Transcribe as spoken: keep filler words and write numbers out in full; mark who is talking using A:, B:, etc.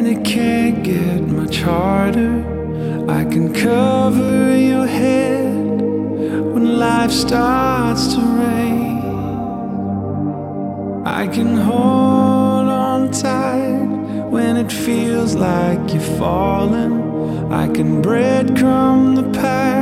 A: it can't get much harder. I can cover your head when life starts to rain. I can hold on tight when it feels like you're falling. I can breadcrumb the path